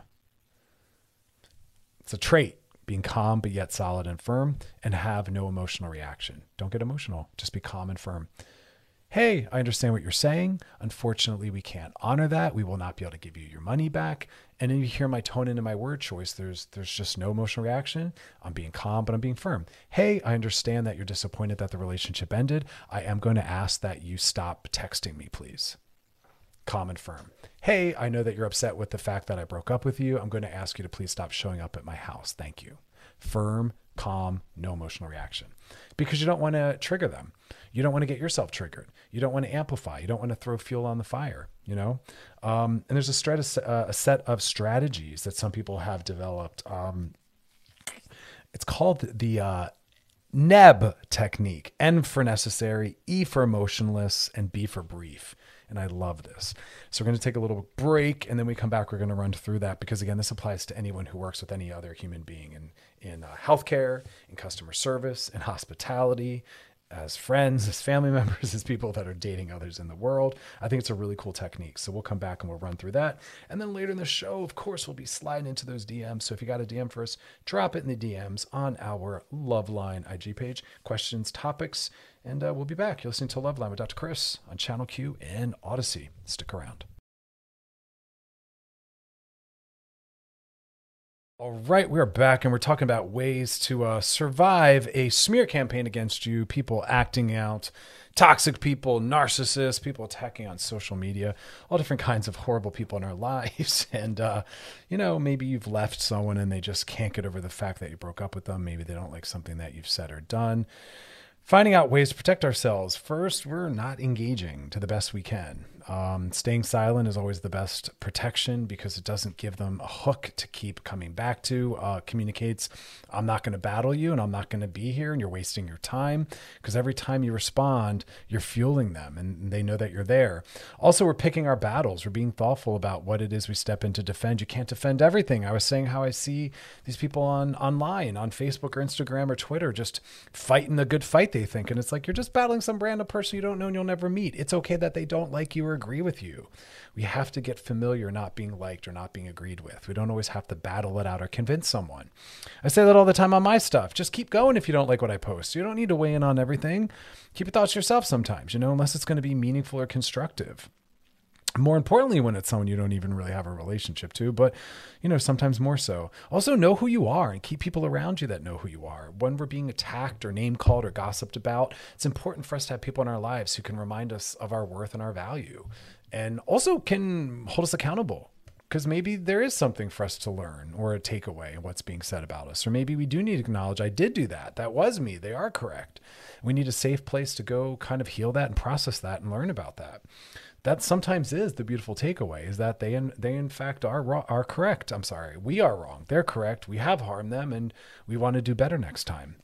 C: It's a trait, being calm, but yet solid and firm, and have no emotional reaction. Don't get emotional. Just be calm and firm. Hey, I understand what you're saying. Unfortunately, we can't honor that. We will not be able to give you your money back. And then you hear my tone into my word choice. There's there's just no emotional reaction. I'm being calm, but I'm being firm. Hey, I understand that you're disappointed that the relationship ended. I am going to ask that you stop texting me, please. Calm and firm. Hey, I know that you're upset with the fact that I broke up with you. I'm going to ask you to please stop showing up at my house. Thank you. Firm, calm, no emotional reaction. Because you don't want to trigger them. You don't want to get yourself triggered. You don't want to amplify. You don't want to throw fuel on the fire, you know? Um, and there's a, strat- uh, a set of strategies that some people have developed. Um, it's called the uh, N E B technique. N for necessary, E for emotionless, and B for brief. And I love this. So we're going to take a little break, and then we come back. We're going to run through that because, again, this applies to anyone who works with any other human being in, in uh, healthcare, in customer service, in hospitality, as friends, as family members, as people that are dating others in the world. I think it's a really cool technique. So we'll come back and we'll run through that. And then later in the show, of course, we'll be sliding into those D Ms. So if you got a D M for us, drop it in the D Ms on our Loveline I G page. Questions, topics, and uh, we'll be back. You're listening to Loveline with Doctor Chris on Channel Q and Odyssey. Stick around. All right, we're back, and we're talking about ways to uh, survive a smear campaign against you, people acting out, toxic people, narcissists, people attacking on social media, all different kinds of horrible people in our lives. And, uh, you know, maybe you've left someone and they just can't get over the fact that you broke up with them. Maybe they don't like something that you've said or done. Finding out ways to protect ourselves. First, we're not engaging to the best we can. Um, staying silent is always the best protection because it doesn't give them a hook to keep coming back to. Uh, communicates, I'm not going to battle you and I'm not going to be here and you're wasting your time, because every time you respond, you're fueling them and they know that you're there. Also, we're picking our battles. We're being thoughtful about what it is we step in to defend. You can't defend everything. I was saying how I see these people on online, on Facebook or Instagram or Twitter, just fighting the good fight they think. And it's like, you're just battling some random person you don't know and you'll never meet. It's okay that they don't like you or or agree with you. We have to get familiar not being liked or not being agreed with. We don't always have to battle it out or convince someone. I say that all the time on my stuff. Just keep going if you don't like what I post. You don't need to weigh in on everything. Keep your thoughts yourself sometimes, you know, unless it's going to be meaningful or constructive. More importantly, when it's someone you don't even really have a relationship to, but, you know, sometimes more so. Also know who you are and keep people around you that know who you are. When we're being attacked or name called or gossiped about, it's important for us to have people in our lives who can remind us of our worth and our value, and also can hold us accountable, because maybe there is something for us to learn or a takeaway in what's being said about us. Or maybe we do need to acknowledge, I did do that. That was me. They are correct. We need a safe place to go kind of heal that and process that and learn about that. That sometimes is the beautiful takeaway, is that they in, they in fact are wrong, are correct. I'm sorry. We are wrong. They're correct. We have harmed them and we want to do better next time.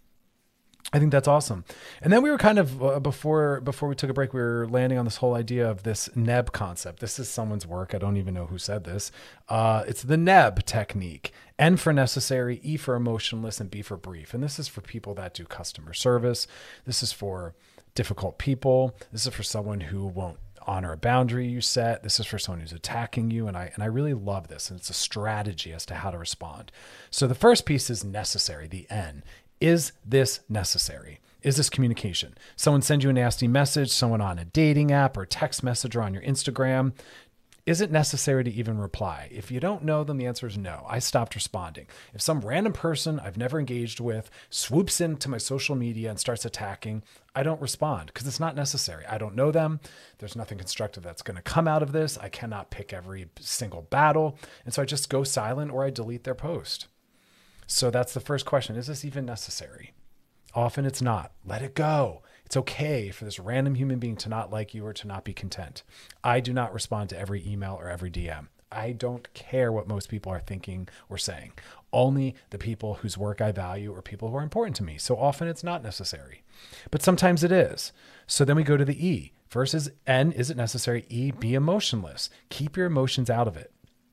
C: I think that's awesome. And then we were kind of, uh, before before we took a break, we were landing on this whole idea of this N E B concept. This is someone's work. I don't even know who said this. Uh, it's the N E B technique. N for necessary, E for emotionless, and B for brief. And this is for people that do customer service. This is for difficult people. This is for someone who won't honor a boundary you set. This is for someone who's attacking you. And I, and I really love this. And it's a strategy as to how to respond. So the first piece is necessary, the N. Is this necessary? Is this communication? Someone sends you a nasty message, someone on a dating app or text message or on your Instagram. Is it necessary to even reply? If you don't know them, the answer is no. I stopped responding. If some random person I've never engaged with swoops into my social media and starts attacking, I don't respond because it's not necessary. I don't know them. There's nothing constructive that's going to come out of this. I cannot pick every single battle. And so I just go silent or I delete their post. So that's the first question. Is this even necessary? Often it's not. Let it go. It's okay for this random human being to not like you or to not be content. I do not respond to every email or every D M. I don't care what most people are thinking or saying. Only the people whose work I value or people who are important to me. So often it's not necessary, but sometimes it is. So then we go to the E. First is N, is it necessary? E, be emotionless. Keep your emotions out of it.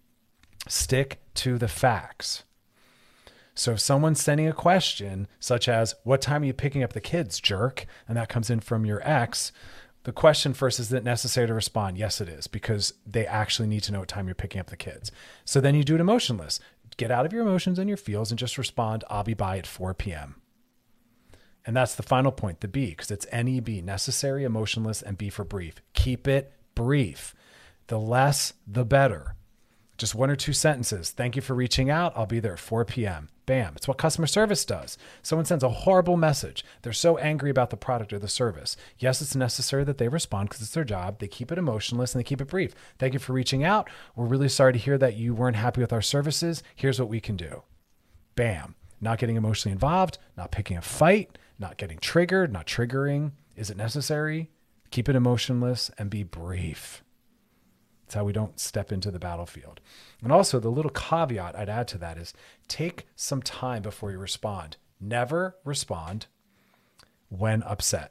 C: Stick to the facts. So if someone's sending a question such as, what time are you picking up the kids, jerk? And that comes in from your ex. The question first, is it necessary to respond? Yes, it is, because they actually need to know what time you're picking up the kids. So then you do it emotionless. Get out of your emotions and your feels and just respond, I'll be by at four p.m. And that's the final point, the B, because it's N E B, necessary, emotionless, and B for brief. Keep it brief. The less, the better. Just one or two sentences. Thank you for reaching out. I'll be there at four p.m. Bam. It's what customer service does. Someone sends a horrible message. They're so angry about the product or the service. Yes, it's necessary that they respond because it's their job. They keep it emotionless and they keep it brief. Thank you for reaching out. We're really sorry to hear that you weren't happy with our services. Here's what we can do. Bam. Not getting emotionally involved, not picking a fight, not getting triggered, not triggering. Is it necessary? Keep it emotionless and be brief. It's how we don't step into the battlefield. And also the little caveat I'd add to that is take some time before you respond. Never respond when upset.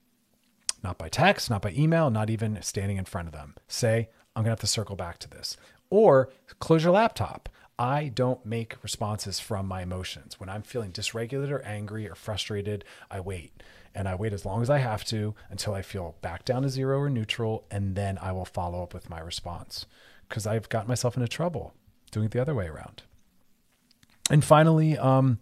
C: Not by text, not by email, not even standing in front of them. Say, I'm going to have to circle back to this. Or close your laptop. I don't make responses from my emotions. When I'm feeling dysregulated or angry or frustrated, I wait. And I wait as long as I have to until I feel back down to zero or neutral, and then I will follow up with my response because I've gotten myself into trouble doing it the other way around. And finally, um,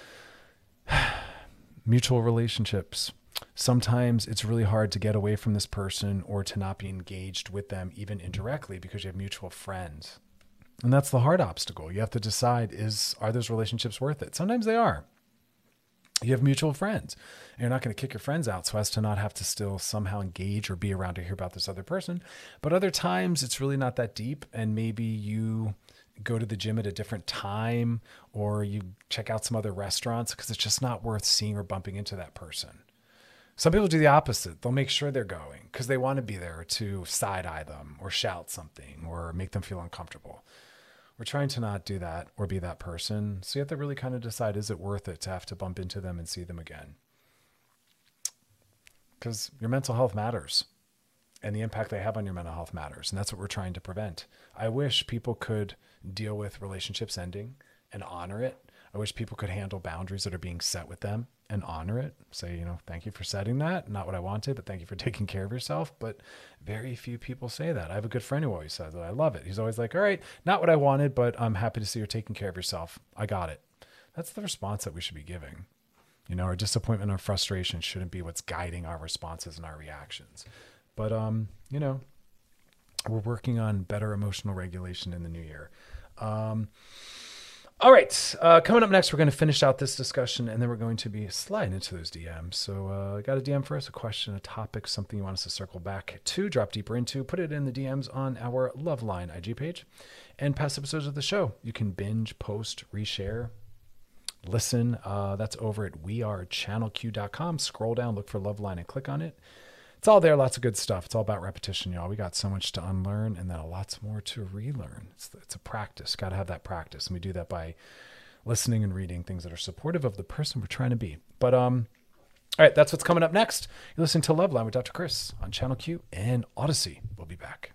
C: mutual relationships. Sometimes it's really hard to get away from this person or to not be engaged with them even indirectly because you have mutual friends. And that's the hard obstacle. You have to decide, is, are those relationships worth it? Sometimes they are. You have mutual friends and you're not going to kick your friends out so as to not have to still somehow engage or be around to hear about this other person. But other times it's really not that deep. And maybe you go to the gym at a different time or you check out some other restaurants because it's just not worth seeing or bumping into that person. Some people do the opposite. They'll make sure they're going because they want to be there to side eye them or shout something or make them feel uncomfortable. We're trying to not do that or be that person. So you have to really kind of decide, is it worth it to have to bump into them and see them again? Because your mental health matters and the impact they have on your mental health matters. And that's what we're trying to prevent. I wish people could deal with relationships ending and honor it. I wish people could handle boundaries that are being set with them and honor it. Say, you know, thank you for setting that. Not what I wanted, but thank you for taking care of yourself. But very few people say that. I have a good friend who always says that. I love it. He's always like, all right, not what I wanted, but I'm happy to see you're taking care of yourself. I got it. That's the response that we should be giving. You know, our disappointment or frustration shouldn't be what's guiding our responses and our reactions. But, um, you know, we're working on better emotional regulation in the new year. Um, all right. Uh, coming up next, we're going to finish out this discussion, and then we're going to be sliding into those D Ms. So uh, I got a D M for us, a question, a topic, something you want us to circle back to, drop deeper into, put it in the D Ms on our Loveline I G page. And past episodes of the show, you can binge, post, reshare, listen. Uh, that's over at we are channel q dot com. Scroll down, look for Loveline, and click on it. It's all there. Lots of good stuff. It's all about repetition, y'all. We got so much to unlearn and then lots more to relearn. It's, it's a practice. Got to have that practice. And we do that by listening and reading things that are supportive of the person we're trying to be. But, um, all right, that's what's coming up next. You're listening to Loveline with Doctor Chris on Channel Q and Odyssey. We'll be back.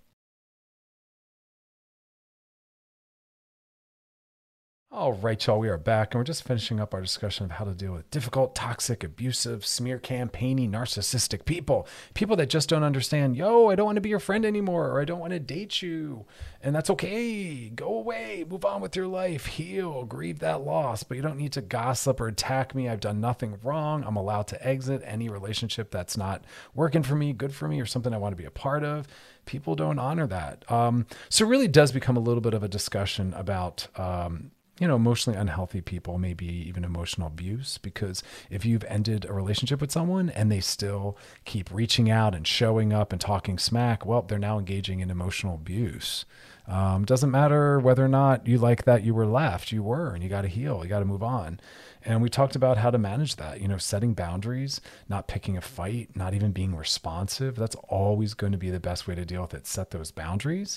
C: All right, y'all, we are back, and we're just finishing up our discussion of how to deal with difficult, toxic, abusive, smear campaigning, narcissistic people. People that just don't understand, yo, I don't want to be your friend anymore, or I don't want to date you. And that's okay. Go away. Move on with your life. Heal. Grieve that loss. But you don't need to gossip or attack me. I've done nothing wrong. I'm allowed to exit any relationship that's not working for me, good for me, or something I want to be a part of. People don't honor that. Um, so it really does become a little bit of a discussion about um, you know, emotionally unhealthy people, maybe even emotional abuse, because if you've ended a relationship with someone and they still keep reaching out and showing up and talking smack, well, they're now engaging in emotional abuse. Um, doesn't matter whether or not you like that you were left, you were, and you got to heal, you got to move on. And we talked about how to manage that, you know, setting boundaries, not picking a fight, not even being responsive. That's always going to be the best way to deal with it. Set those boundaries.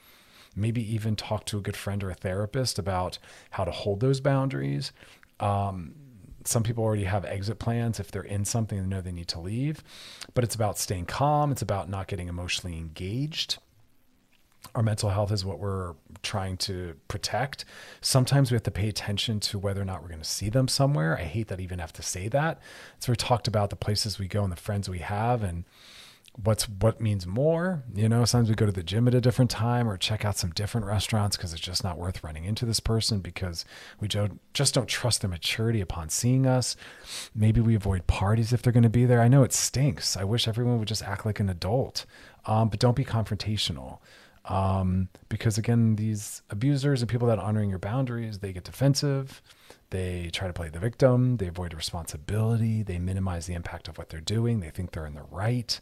C: Maybe even talk to a good friend or a therapist about how to hold those boundaries. Um, some people already have exit plans. If they're in something, they know they need to leave. But it's about staying calm. It's about not getting emotionally engaged. Our mental health is what we're trying to protect. Sometimes we have to pay attention to whether or not we're going to see them somewhere. I hate that I even have to say that. So we talked about the places we go and the friends we have, and what's what means more. You know, sometimes we go to the gym at a different time or check out some different restaurants because it's just not worth running into this person because we don't, just don't trust their maturity upon seeing us. Maybe we avoid parties if they're going to be there. I know it stinks. I wish everyone would just act like an adult, um, but don't be confrontational. Um, because again, these abusers and people that are honoring your boundaries, they get defensive. They try to play the victim. They avoid responsibility. They minimize the impact of what they're doing. They think they're in the right.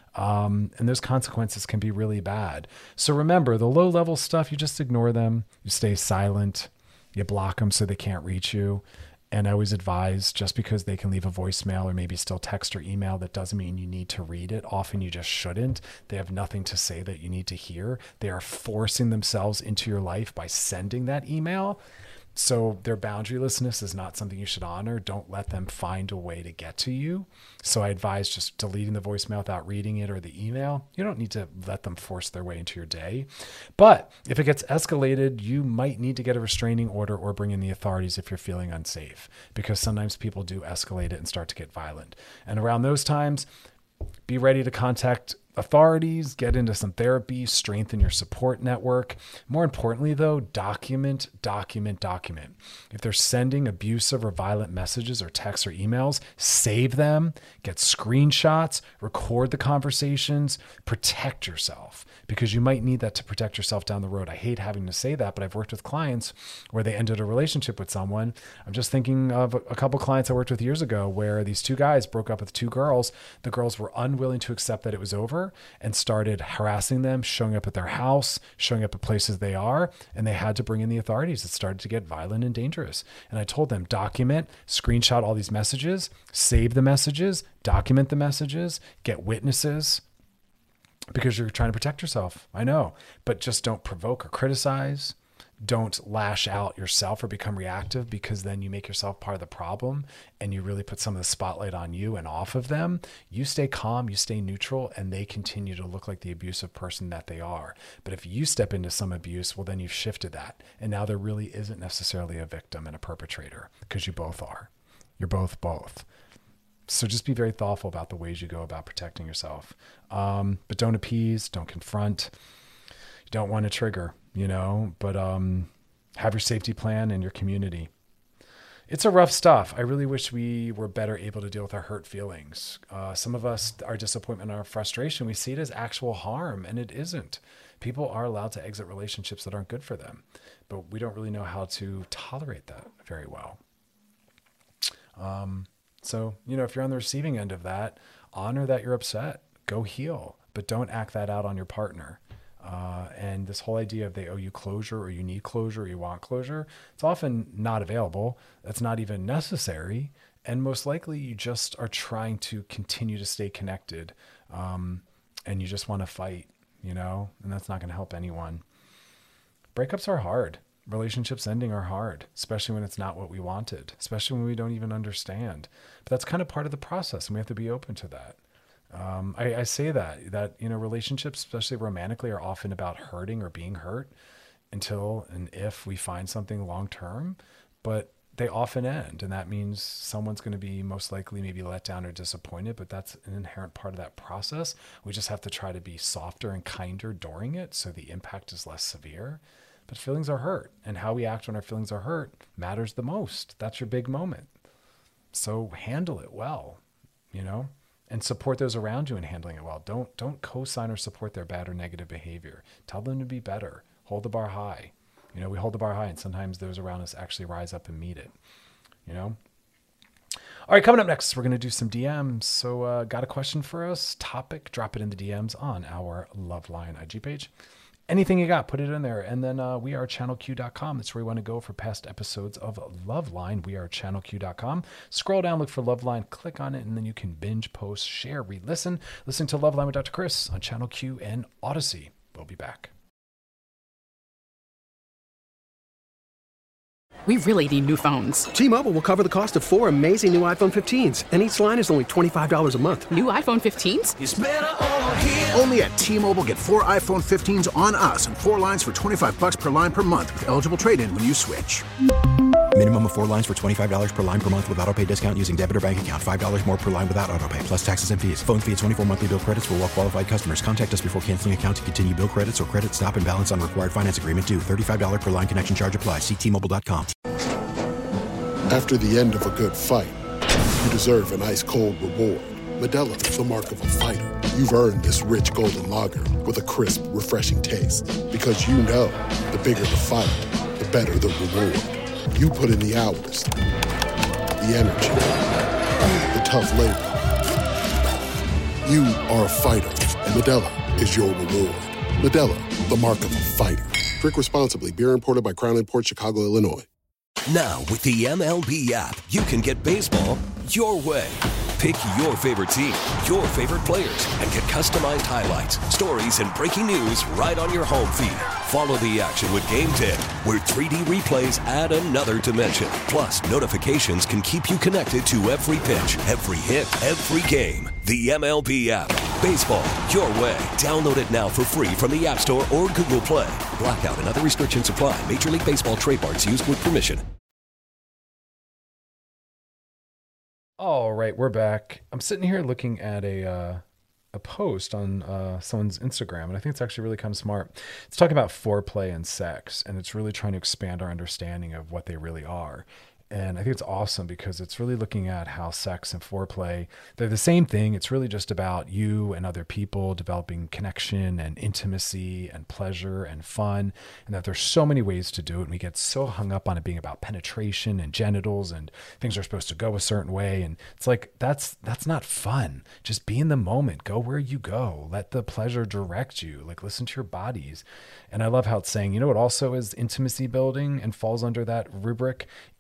C: Um, and those consequences can be really bad. So remember, the low level stuff, you just ignore them. You stay silent. You block them so they can't reach you. And I always advise, just because they can leave a voicemail or maybe still text or email, that doesn't mean you need to read it. Often you just shouldn't. They have nothing to say that you need to hear. They are forcing themselves into your life by sending that email. So their boundarylessness is not something you should honor. Don't let them find a way to get to you. So I advise just deleting the voicemail without reading it or the email. You don't need to let them force their way into your day. But if it gets escalated, you might need to get a restraining order or bring in the authorities if you're feeling unsafe, because sometimes people do escalate it and start to get violent. And around those times, be ready to contact authorities, get into some therapy, strengthen your support network. More importantly, though, document, document, document. If they're sending abusive or violent messages or texts or emails, save them, get screenshots, record the conversations, protect yourself, because you might need that to protect yourself down the road. I hate having to say that, but I've worked with clients where they ended a relationship with someone. I'm just thinking of a couple clients I worked with years ago where these two guys broke up with two girls. The girls were unwilling to accept that it was over and started harassing them, showing up at their house, showing up at places they are, and they had to bring in the authorities. It started to get violent and dangerous. And I told them, document, screenshot all these messages, save the messages, document the messages, get witnesses, because you're trying to protect yourself. I know, but just don't provoke or criticize. don't lash out yourself or become reactive, because then you make yourself part of the problem and you really put some of the spotlight on you and off of them. You stay calm, you stay neutral, and they continue to look like the abusive person that they are. But if you step into some abuse, well, then you've shifted that. And now there really isn't necessarily a victim and a perpetrator, because you both are. You're both both. So just be very thoughtful about the ways you go about protecting yourself. Um, but don't appease, don't confront. You don't want to trigger, you know, but um, have your safety plan in your community. It's a rough stuff. I really wish we were better able to deal with our hurt feelings. Uh, some of us, our disappointment and our frustration, we see it as actual harm, and it isn't. People are allowed to exit relationships that aren't good for them, but we don't really know how to tolerate that very well. Um, so, you know, if you're on the receiving end of that, honor that you're upset, go heal, but don't act that out on your partner. Uh, and this whole idea of they owe you closure, or you need closure, or you want closure, it's often not available. That's not even necessary. And most likely you just are trying to continue to stay connected. Um, and you just want to fight, you know, and that's not going to help anyone. Breakups are hard. Relationships ending are hard, especially when it's not what we wanted, especially when we don't even understand. But that's kind of part of the process, and we have to be open to that. Um, I, I say that, that, you know, relationships, especially romantically, are often about hurting or being hurt until and if we find something long-term, but they often end. And that means someone's going to be most likely maybe let down or disappointed, but that's an inherent part of that process. We just have to try to be softer and kinder during it, so the impact is less severe. But feelings are hurt, and how we act when our feelings are hurt matters the most. That's your big moment. So handle it well, you know? And support those around you in handling it well. Don't don't co-sign or support their bad or negative behavior. Tell them to be better. Hold the bar high. You know, we hold the bar high, and sometimes those around us actually rise up and meet it. You know? All right, coming up next, we're going to do some D Ms. So uh, got a question for us? Topic, drop it in the D Ms on our Loveline I G page. Anything you got, put it in there. And then uh, we are channel q dot com. That's where we want to go for past episodes of Loveline. We are channel q dot com. Scroll down, look for Loveline, click on it, and then you can binge, post, share, re-listen. Listen to Loveline with Doctor Chris on Channel Q and Odyssey. We'll be back.
F: We really need new phones.
G: T-Mobile will cover the cost of four amazing new iPhone fifteens, and each line is only twenty-five dollars a month.
F: New iPhone fifteens?
H: It's better over here. Only at T-Mobile, get four iPhone fifteens on us and four lines for twenty-five dollars per line per month with eligible trade-in when you switch.
I: Minimum of four lines for twenty-five dollars per line per month with autopay discount using debit or bank account. five dollars more per line without autopay, plus taxes and fees. Phone fee at twenty-four monthly bill credits for well-qualified customers. Contact us before canceling account to continue bill credits or credit stop and balance on required finance agreement due. thirty-five dollars per line connection charge applies. See T Mobile dot com.
J: After the end of a good fight, you deserve an ice-cold reward. Modelo is the mark of a fighter. You've earned this rich golden lager with a crisp, refreshing taste. Because you know, the bigger the fight, the better the reward. You put in the hours, the energy, the tough labor. You are a fighter, and Modelo is your reward. Modelo, the mark of a fighter. Drink responsibly. Beer imported by Crown Imports, Chicago, Illinois.
K: Now, with the M L B app, you can get baseball your way. Pick your favorite team, your favorite players, and get customized highlights, stories, and breaking news right on your home feed. Follow the action with Game ten, where three D replays add another dimension. Plus, notifications can keep you connected to every pitch, every hit, every game. The M L B app. Baseball your way. Download it now for free from the App Store or Google Play. Blackout and other restrictions apply. Major League Baseball trademarks used with permission.
C: All right, we're back. I'm sitting here looking at a uh, a post on uh, someone's Instagram, and I think it's actually really kind of smart. It's talking about foreplay and sex, and it's really trying to expand our understanding of what they really are. And I think it's awesome because it's really looking at how sex and foreplay, they're the same thing. It's really just about you and other people developing connection and intimacy and pleasure and fun, and that there's so many ways to do it. And we get so hung up on it being about penetration and genitals and things are supposed to go a certain way. And it's like, that's, that's not fun. Just be in the moment, go where you go, let the pleasure direct you, like listen to your bodies. And I love how it's saying, you know what also is intimacy building and falls under that rubric? Intellectual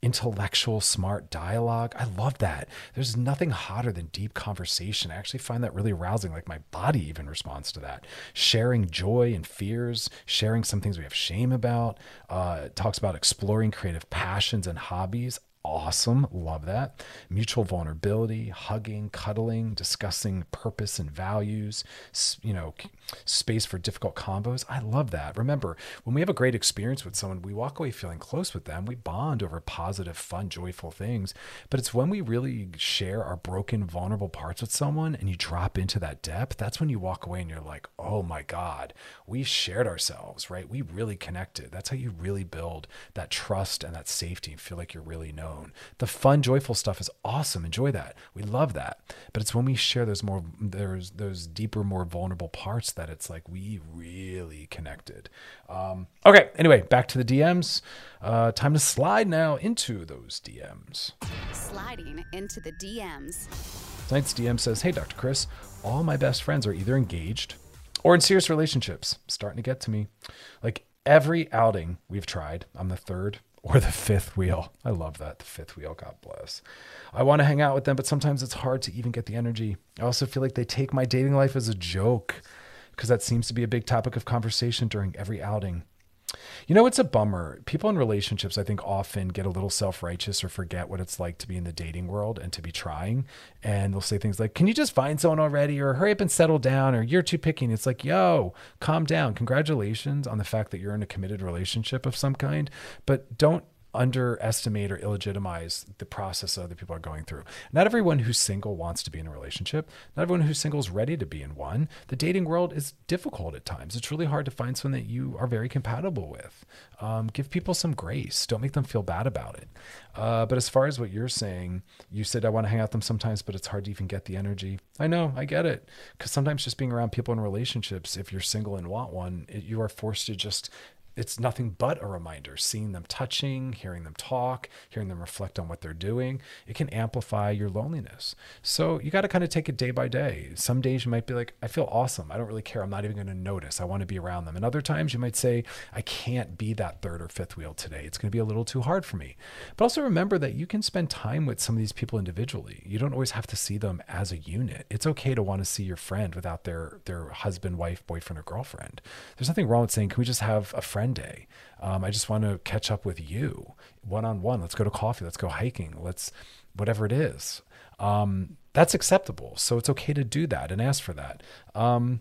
C: intellectual, smart dialogue. I love that. There's nothing hotter than deep conversation. I actually find that really arousing. Like my body even responds to that. Sharing joy and fears, sharing some things we have shame about. Uh, it talks about exploring creative passions and hobbies. Awesome. Love that. Mutual vulnerability, hugging, cuddling, discussing purpose and values, you know, space for difficult combos. I love that. Remember, when we have a great experience with someone, we walk away feeling close with them. We bond over positive, fun, joyful things. But it's when we really share our broken, vulnerable parts with someone and you drop into that depth, that's when you walk away and you're like, oh my God, we shared ourselves, right? We really connected. That's how you really build that trust and that safety and feel like you're really known. The fun, joyful stuff is awesome. Enjoy that. We love that. But it's when we share those more, there's those deeper, more vulnerable parts that it's like we really connected. Um, okay. Anyway, back to the D Ms. Uh, time to slide now into those D Ms.
E: Sliding into the D Ms.
C: Tonight's D M says, "Hey, Doctor Chris, all my best friends are either engaged or in serious relationships. Starting to get to me. Like every outing we've tried, I'm the third or the fifth wheel." I love that. The fifth wheel. God bless. "I want to hang out with them, but sometimes it's hard to even get the energy. I also feel like they take my dating life as a joke because that seems to be a big topic of conversation during every outing. You know, it's a bummer. People in relationships, I think, often get a little self-righteous or forget what it's like to be in the dating world and to be trying. And they'll say things like, can you just find someone already? Or hurry up and settle down, or you're too picky. And it's like, yo, calm down. Congratulations on the fact that you're in a committed relationship of some kind, but don't underestimate or illegitimize the process other people are going through. Not everyone who's single wants to be in a relationship. Not everyone who's single is ready to be in one. The dating world is difficult at times. It's really hard to find someone that you are very compatible with. Um, give people some grace. Don't make them feel bad about it. Uh, but as far as what you're saying, you said, I want to hang out with them sometimes, but it's hard to even get the energy. I know, I get it. Because sometimes just being around people in relationships, if you're single and want one, it, you are forced to just it's nothing but a reminder. Seeing them touching, hearing them talk, hearing them reflect on what they're doing, it can amplify your loneliness. So you got to kind of take it day by day. Some days you might be like, I feel awesome. I don't really care. I'm not even going to notice. I want to be around them. And other times you might say, I can't be that third or fifth wheel today. It's going to be a little too hard for me. But also remember that you can spend time with some of these people individually. You don't always have to see them as a unit. It's okay to want to see your friend without their, their husband, wife, boyfriend, or girlfriend. There's nothing wrong with saying, can we just have a friend day? Um, I just want to catch up with you one-on-one. Let's go to coffee. Let's go hiking. Let's, whatever it is. Um, that's acceptable. So it's okay to do that and ask for that. Um,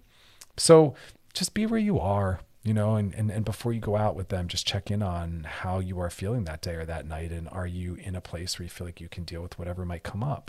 C: so just be where you are, you know, and, and, and before you go out with them, just check in on how you are feeling that day or that night. And are you in a place where you feel like you can deal with whatever might come up?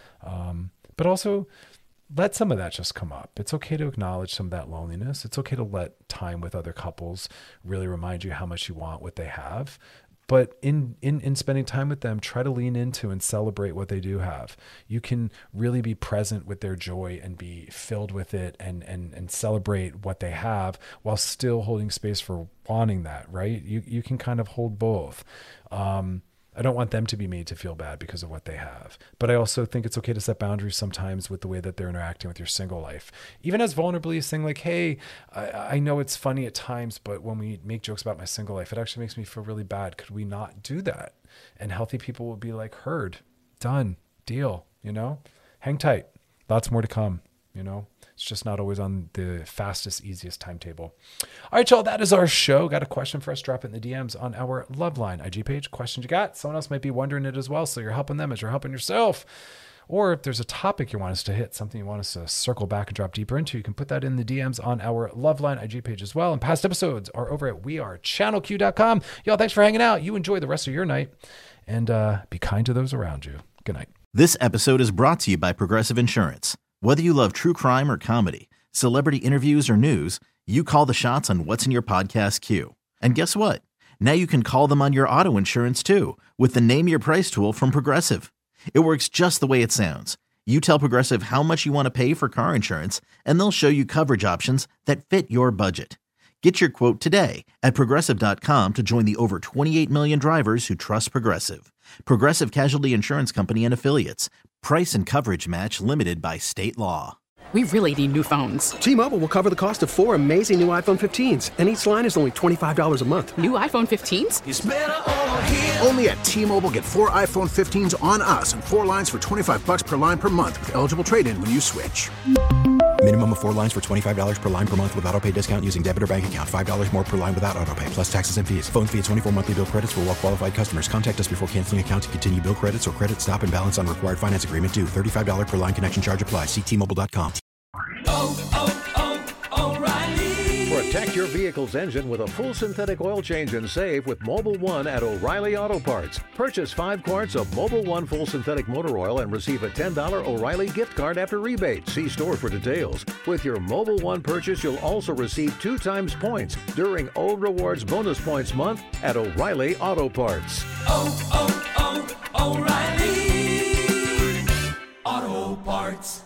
C: Um, but also, let some of that just come up. It's okay to acknowledge some of that loneliness. It's okay to let time with other couples really remind you how much you want what they have. But in, in, in spending time with them, try to lean into and celebrate what they do have. You can really be present with their joy and be filled with it and, and, and celebrate what they have while still holding space for wanting that, right? You, you can kind of hold both. Um, I don't want them to be made to feel bad because of what they have. But I also think it's okay to set boundaries sometimes with the way that they're interacting with your single life. Even as vulnerably as saying like, hey, I, I know it's funny at times, but when we make jokes about my single life, it actually makes me feel really bad. Could we not do that? And healthy people will be like, heard, done, deal, you know? Hang tight. Lots more to come, you know? It's just not always on the fastest, easiest timetable. All right, y'all, that is our show. Got a question for us? Drop it in the D Ms on our Loveline I G page. Questions you got? Someone else might be wondering it as well, so you're helping them as you're helping yourself. Or if there's a topic you want us to hit, something you want us to circle back and drop deeper into, you can put that in the D Ms on our Loveline I G page as well. And past episodes are over at we are channel q dot com. Y'all, thanks for hanging out. You enjoy the rest of your night, and uh, be kind to those around you. Good night.
B: This episode is brought to you by Progressive Insurance. Whether you love true crime or comedy, celebrity interviews or news, you call the shots on what's in your podcast queue. And guess what? Now you can call them on your auto insurance too with the Name Your Price tool from Progressive. It works just the way it sounds. You tell Progressive how much you want to pay for car insurance, and they'll show you coverage options that fit your budget. Get your quote today at Progressive dot com to join the over twenty-eight million drivers who trust Progressive. Progressive Casualty Insurance Company and Affiliates. Price and coverage match limited by state law.
F: We really need new phones.
G: T-Mobile will cover the cost of four amazing new iPhone fifteens, and each line is only twenty-five dollars a month.
F: New iPhone fifteens?
H: It's better over here. Only at T-Mobile, get four iPhone fifteens on us and four lines for twenty-five bucks per line per month with eligible trade-in when you switch.
I: Minimum of four lines for twenty-five dollars per line per month with autopay discount using debit or bank account. five dollars more per line without autopay, plus taxes and fees. Phone fee at twenty-four monthly bill credits for well-qualified customers. Contact us before canceling account to continue bill credits or credit stop and balance on required finance agreement due. thirty-five dollars per line connection charge applies. See T Mobile dot com.
L: Oh, oh, oh, O'Reilly.
M: Protect your vehicle's engine with a full synthetic oil change and save with Mobil one at O'Reilly Auto Parts. Purchase five quarts of Mobil one full synthetic motor oil and receive a ten dollars O'Reilly gift card after rebate. See store for details. With your Mobil one purchase, you'll also receive two times points during O Rewards Bonus Points Month at O'Reilly Auto Parts.
L: Oh, oh, oh, O'Reilly Auto Parts.